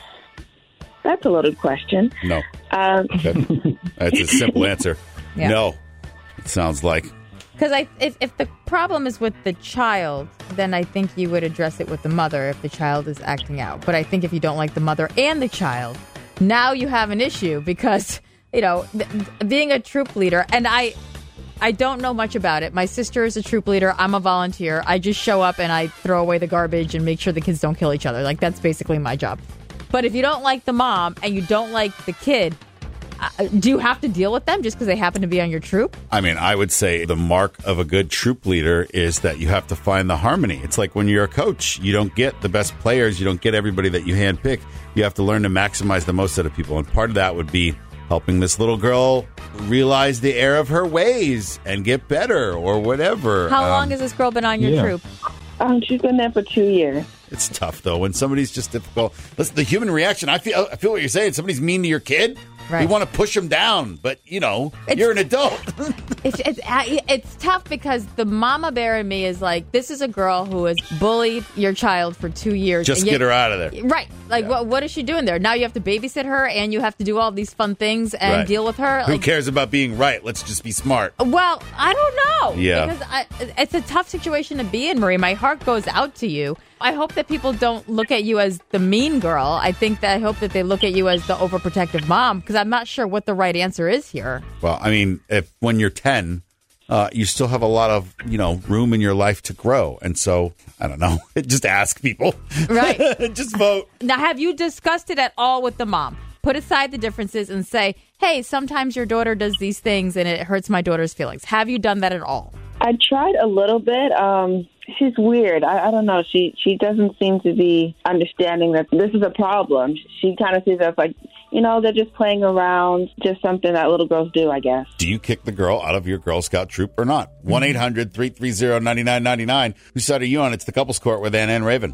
that's a loaded question. No. Um, That's a simple answer. Yeah. No, it sounds like. Because I, if, if the problem is with the child, then I think you would address it with the mother if the child is acting out. But I think if you don't like the mother and the child, now you have an issue because, you know, th- being a troop leader, and I I don't know much about it. My sister is a troop leader. I'm a volunteer. I just show up and I throw away the garbage and make sure the kids don't kill each other. Like, that's basically my job. But if you don't like the mom and you don't like the kid, uh, do you have to deal with them just because they happen to be on your troop? I mean, I would say the mark of a good troop leader is that you have to find the harmony. It's like when you're a coach, you don't get the best players. You don't get everybody that you handpick. You have to learn to maximize the most out of people. And part of that would be helping this little girl realize the error of her ways and get better or whatever. How Um, long has this girl been on your yeah. troop? Um, she's been there for two years. It's tough, though, when somebody's just difficult. Listen, the human reaction, I feel I feel what you're saying. Somebody's mean to your kid. Right. You want to push them down, but, you know, you're an adult. It's, it's it's tough because the mama bear in me is like, this is a girl who has bullied your child for two years. Just and get yet- her out of there. Right. Like, what what is she doing there? Now you have to babysit her and you have to do all these fun things and Right. deal with her. Who Like, cares about being right? Let's just be smart. well, I don't know. Yeah. Because I, it's a tough situation to be in, Marie. My heart goes out to you. I hope that people don't look at you as the mean girl. I think that I hope that they look at you as the overprotective mom because I'm not sure what the right answer is here. Well, I mean, if when you're ten, uh, you still have a lot of, you know, room in your life to grow. And so, I don't know, just ask people. Right. Just vote. Now, have you discussed it at all with the mom? Put aside the differences and say, hey, sometimes your daughter does these things and it hurts my daughter's feelings. Have you done that at all? I tried a little bit. Um, she's weird. I, I don't know. She she doesn't seem to be understanding that this is a problem. She kind of sees us like, you know, they're just playing around, just something that little girls do, I guess. Do you kick the girl out of your Girl Scout troop or not? one eight hundred three three zero nine nine nine nine. Whose side are you on? It's the Couples Court with Ann and Raven.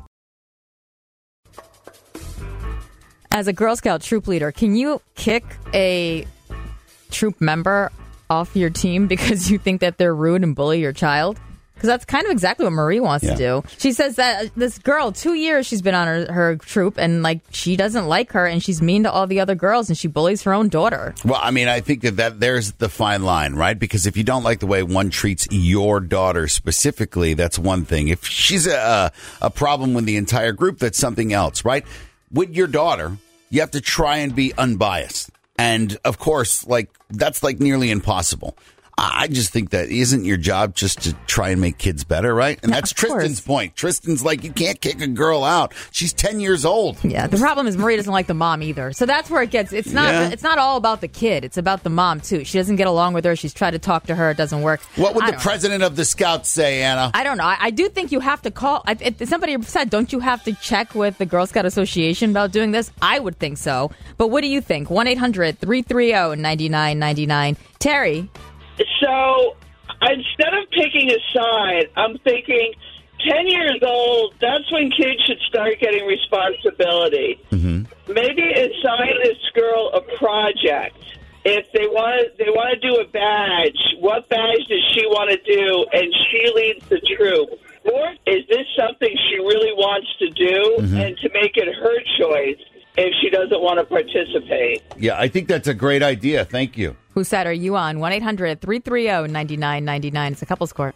As a Girl Scout troop leader, can you kick a troop member off your team because you think that they're rude and bully your child? Because that's kind of exactly what Marie wants Yeah. to do. She says that this girl, two years she's been on her, her troop, and like she doesn't like her, and she's mean to all the other girls, and she bullies her own daughter. Well, I mean, I think that, that there's the fine line, right? Because if you don't like the way one treats your daughter specifically, that's one thing. If she's a, a problem with the entire group, that's something else, right? With your daughter, you have to try and be unbiased. And of course, like that's like nearly impossible. I just think that isn't your job just to try and make kids better, right? And Yeah, that's of course. Tristan's point. Tristan's like, you can't kick a girl out. She's ten years old. Yeah, the problem is Marie doesn't like the mom either. So that's where it gets. It's not. Yeah. It's not all about the kid. It's about the mom too. She doesn't get along with her. She's tried to talk to her. It doesn't work. What would I the don't know. president of the Scouts say, Anna? I don't know. I, I do think you have to call. I, it, somebody said, don't you have to check with the Girl Scout Association about doing this? I would think so. But what do you think? one eight hundred three three zero nine nine nine nine. Terry? So instead of picking a side, I'm thinking ten years old, that's when kids should start getting responsibility. Mm-hmm. Maybe assign this girl a project. If they want, they want to do a badge. What badge does she want to do? And she leads the troop. Or is this something she really wants to do, Mm-hmm. and to make it her choice if she doesn't want to participate? Yeah, I think that's a great idea. Thank you. Whose side are you on? one eight hundred three three zero nine nine nine nine. It's a couples court.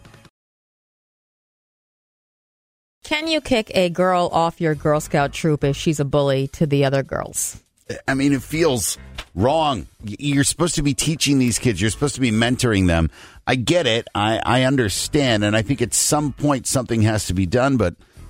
Can you kick a girl off your Girl Scout troop if she's a bully to the other girls? I mean, it feels wrong. You're supposed to be teaching these kids. You're supposed to be mentoring them. I get it. I, I understand. And I think at some point something has to be done. But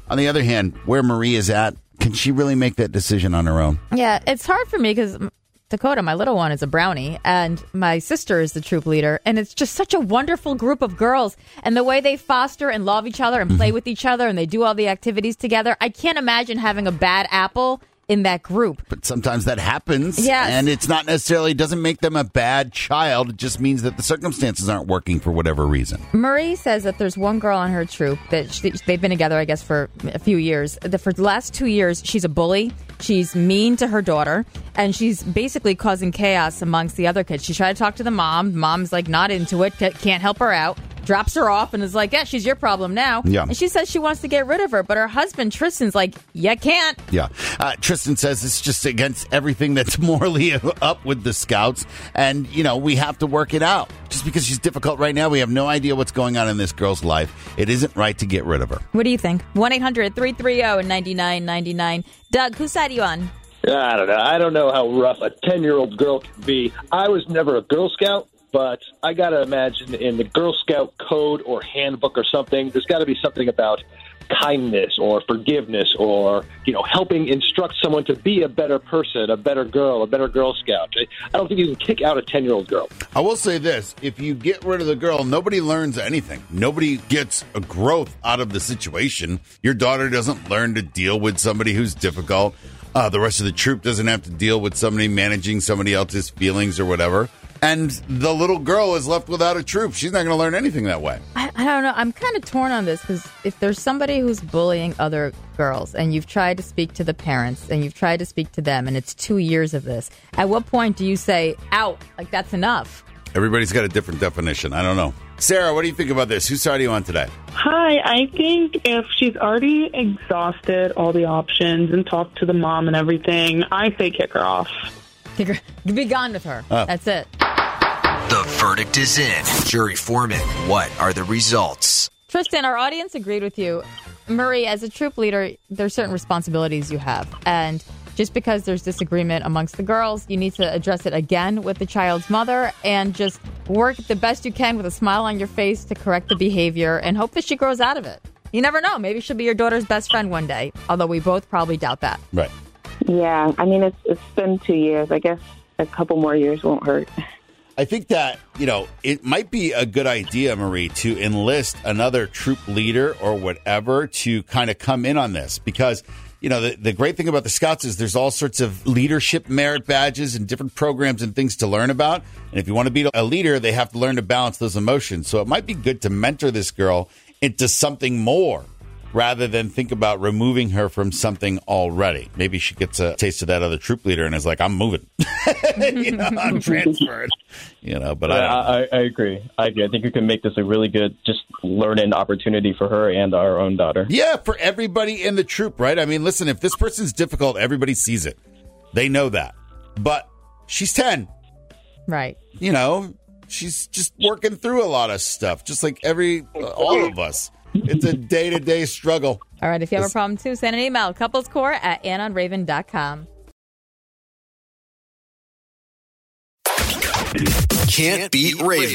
On the other hand, where Marie is at, can she really make that decision on her own? Yeah, it's hard for me because Dakota, my little one, is a brownie, and my sister is the troop leader, and it's just such a wonderful group of girls, and the way they foster and love each other and play with each other, and they do all the activities together. I can't imagine having a bad apple in that group. But sometimes that happens. Yes. And it's not necessarily, doesn't make them a bad child. It just means that the circumstances aren't working for whatever reason. Marie says that there's one girl on her troop that she, they've been together, I guess, for a few years. That for the last two years, she's a bully. She's mean to her daughter, and she's basically causing chaos amongst the other kids. She tried to talk to the mom. Mom's like not into it, can't help her out. Drops her off and is like, yeah, she's your problem now. Yeah. And she says she wants to get rid of her, but her husband, Tristan's like, you can't. Yeah. Uh, Tristan says it's just against everything that's morally up with the Scouts. And, you know, we have to work it out. Just because she's difficult right now, we have no idea what's going on in this girl's life. It isn't right to get rid of her. What do you think? one eight hundred three three zero nine nine nine nine. Doug, whose side are you on? I don't know. I don't know how rough a ten-year-old girl can be. I was never a Girl Scout, but I got to imagine in the Girl Scout code or handbook or something, there's got to be something about kindness or forgiveness or, you know, helping instruct someone to be a better person, a better girl, a better Girl Scout. I don't think you can kick out a ten-year-old girl. I will say this. If you get rid of the girl, nobody learns anything. Nobody gets a growth out of the situation. Your daughter doesn't learn to deal with somebody who's difficult. Uh, the rest of the troop doesn't have to deal with somebody managing somebody else's feelings or whatever. And the little girl is left without a troop. She's not going to learn anything that way. I, I don't know. I'm kind of torn on this because if there's somebody who's bullying other girls and you've tried to speak to the parents and you've tried to speak to them and it's two years of this, at what point do you say, out, like that's enough? Everybody's got a different definition. I don't know. Sarah, what do you think about this? Whose side are you on today? Hi, I think if she's already exhausted all the options and talked to the mom and everything, I say kick her off. Kick her. Be gone with her. Oh. That's it. The verdict is in. Jury foreman, what are the results? Tristan, our audience agreed with you. Marie, as a troop leader, there's certain responsibilities you have. And just because there's disagreement amongst the girls, you need to address it again with the child's mother and just work the best you can with a smile on your face to correct the behavior and hope that she grows out of it. You never know. Maybe she'll be your daughter's best friend one day, although we both probably doubt that. Right. Yeah, I mean, it's it's been two years. I guess a couple more years won't hurt. I think that, you know, it might be a good idea, Marie, to enlist another troop leader or whatever to kind of come in on this because, you know, the, the great thing about the Scouts is there's all sorts of leadership merit badges and different programs and things to learn about. And if you want to be a leader, they have to learn to balance those emotions. So it might be good to mentor this girl into something more rather than think about removing her from something already. Maybe she gets a taste of that other troop leader and is like, I'm moving. you know, I'm transferred. You know, but I, I, I, I agree. I agree. I think we can make this a really good just learning opportunity for her and our own daughter. Yeah, for everybody in the troop, right? I mean, listen, if this person's difficult, everybody sees it. They know that. But she's ten. Right. You know, she's just working through a lot of stuff, just like every, all of us. It's a day-to-day struggle. All right, if you have a problem, too, send an email, couplescore at ann raven dot com. Can't beat Raven.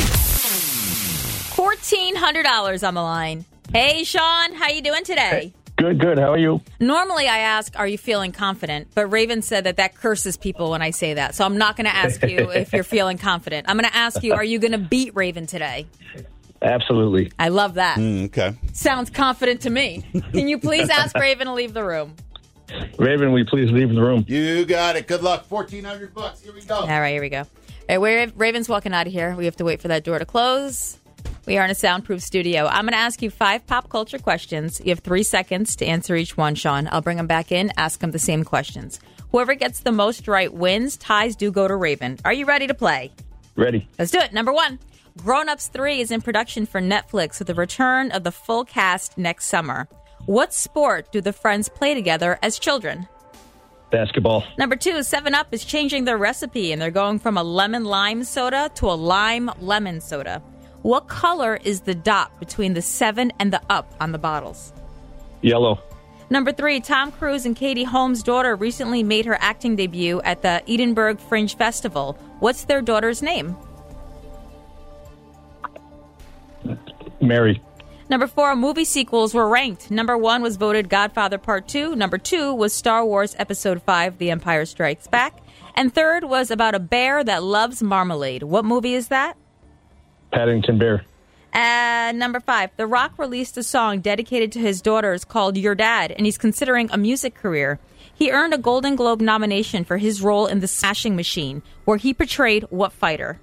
fourteen hundred dollars on the line. Hey, Sean, how you doing today? Good, good. How are you? Normally, I ask, are you feeling confident? But Raven said that that curses people when I say that. So I'm not going to ask you if you're feeling confident. I'm going to ask you, are you going to beat Raven today? Absolutely. I love that. Mm, okay. Sounds confident to me. Can you please ask Raven to leave the room? Raven, will you please leave the room? You got it. Good luck. fourteen hundred bucks. Here we go. All right, here we go. All right, we're, Raven's walking out of here. We have to wait for that door to close. We are in a soundproof studio. I'm going to ask you five pop culture questions. You have three seconds to answer each one, Sean. I'll bring them back in, ask them the same questions. Whoever gets the most right wins. Ties do go to Raven. Are you ready to play? Ready. Let's do it. Number one. Grown Ups three is in production for Netflix with the return of the full cast next summer. What sport do the friends play together as children? Basketball. Number two, seven up is changing their recipe, and they're going from a lemon lime soda to a lime lemon soda. What color is the dot between the seven and the up on the bottles? Yellow. Number three, Tom Cruise and Katie Holmes' daughter recently made her acting debut at the Edinburgh Fringe Festival. What's their daughter's name? Mary. Number four, movie sequels were ranked. Number one was voted Godfather Part two. Number two was Star Wars Episode five, The Empire Strikes Back. And third was about a bear that loves marmalade. What movie is that? Paddington Bear. And number five, The Rock released a song dedicated to his daughters called Your Dad, and he's considering a music career. He earned a Golden Globe nomination for his role in The Smashing Machine, where he portrayed what fighter?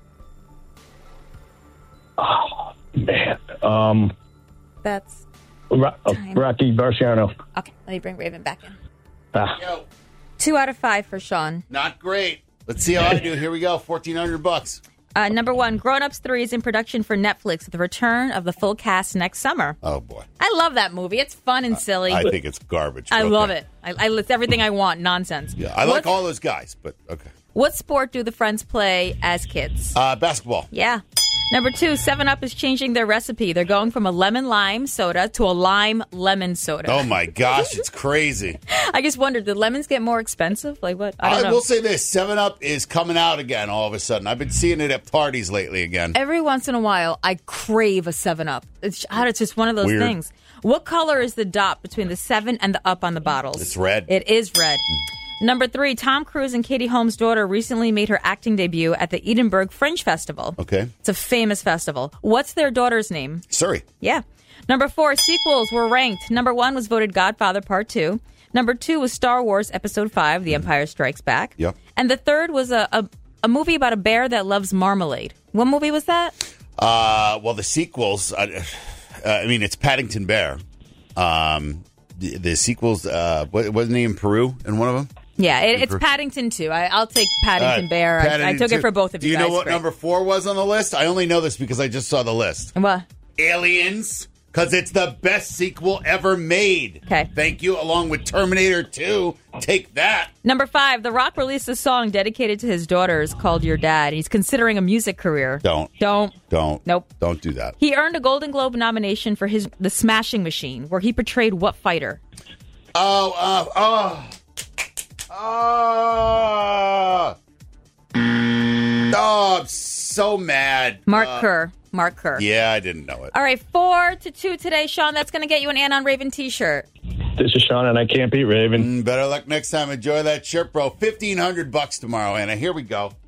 Oh, man. Um, That's Ro- uh, Rocky Marciano. Okay, let me bring Raven back in. Ah. Two out of five for Sean. Not great. Let's see how I do. Here we go. fourteen hundred bucks. Uh, number one, Grown Ups three is in production for Netflix with the return of the full cast next summer. Oh, boy. I love that movie. It's fun and silly. I think it's garbage. I Okay. love it. I, I, it's everything I want. Nonsense. Yeah, I like What- all those guys, but okay. What sport do the Friends play as kids? Uh, basketball. Yeah. Number two, seven up is changing their recipe. They're going from a lemon lime soda to a lime lemon soda. Oh, my gosh. It's crazy. I just wondered, did lemons get more expensive? Like what? I don't I know. will say this. seven up is coming out again all of a sudden. I've been seeing it at parties lately again. Every once in a while, I crave a seven up. It's, it's just one of those Weird. things. What color is the dot between the seven and the up on the bottles? It's red. It is red. Number three, Tom Cruise and Katie Holmes' daughter recently made her acting debut at the Edinburgh Fringe Festival. Okay. It's a famous festival. What's their daughter's name? Surrey. Yeah. Number four, sequels were ranked. Number one was voted Godfather Part two. Number two was Star Wars Episode five, The Empire Strikes Back. Yep. And the third was a, a, a movie about a bear that loves marmalade. What movie was that? Uh, well, the sequels, uh, uh, I mean, it's Paddington Bear. Um, the, the sequels, uh, what, wasn't he in Peru in one of them? Yeah, it, it's Per- Paddington two. I, I'll take Paddington All right, Bear. I- I, Paddington took two. it for both of Do you you guys. know what Great. number four was on the list? I only know this because I just saw the list. What? Aliens, because it's the best sequel ever made. Okay. Thank you, along with Terminator two. Take that. Number five, The Rock released a song dedicated to his daughters called Your Dad. He's considering a music career. Don't. Don't. Don't. Nope. Don't do that. He earned a Golden Globe nomination for his The Smashing Machine, where he portrayed what fighter? Oh, uh, oh. Oh. Oh, I'm so mad. Mark Uh, Kerr. Mark Kerr. Yeah, I didn't know it. All right, four to two today, Sean. That's going to get you an Ann on Raven t-shirt. This is Sean, and I can't beat Raven. Mm, better luck next time. Enjoy that shirt, bro. fifteen hundred bucks tomorrow, Anna. Here we go.